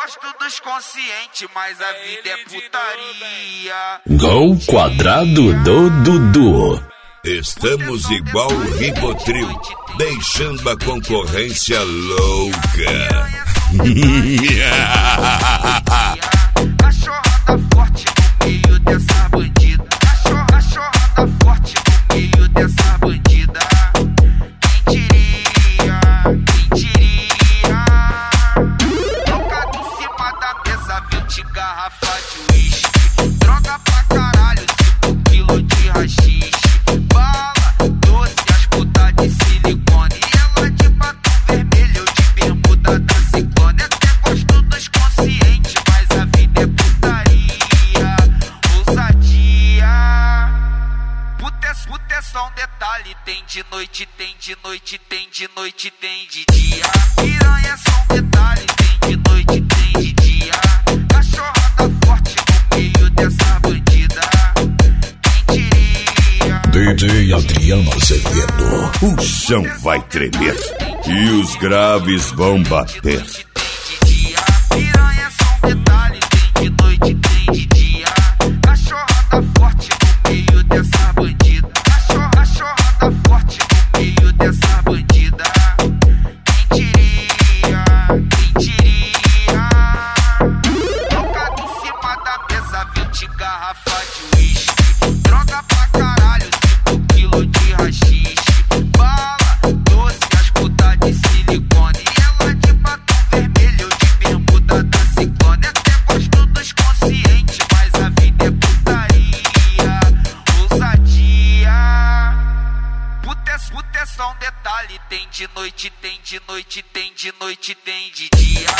gosto dos conscientes, mas a vida é putaria. Gol quadrado do Dudu. Estamos igual o Ribotril, deixando a concorrência louca. Cachorrada forte no meio dessa bandida. Cachorrada forte no meio dessa bandida. Quem diria, quem diria? Trocado em cima da mesa, 20 garrafas de uísque. Droga pra caralho, 5 quilos de haxixe. Bala, doce, as putas de silicone. Ela de batom vermelho, eu de bermuda da ciclone. Até gosto dos conscientes, mas a vida é putaria, ousadia. Puta é só um detalhe. Tem de noite, tem de noite, tem de noite, tem de dia. Piranha é só um detalhe. Tem de noite, tem de dia. Cachorrada forte no meio dessa bandida. Quem diria? DJ Adriano Azevedo. O chão vai tremer e os graves vão bater. Piranha é só um detalhe. Tem de noite, tem de dia. Cachorrada forte no meio dessa bandida. Cachorrada forte no meio dessa bandida. Quem diria, quem diria? Trocado em cima da mesa, 20 garrafas de uísque. Droga pra caralho, 5 quilos de haxixe. Bala, doce, as putas de silicone. Ela de batom vermelho, eu de bermuda da ciclone. Até gosto dos conscientes, mas a vida é putaria, ousadia. Puta é só um detalhe. Tem de noite, tem de noite, tem de noite, tem de dia.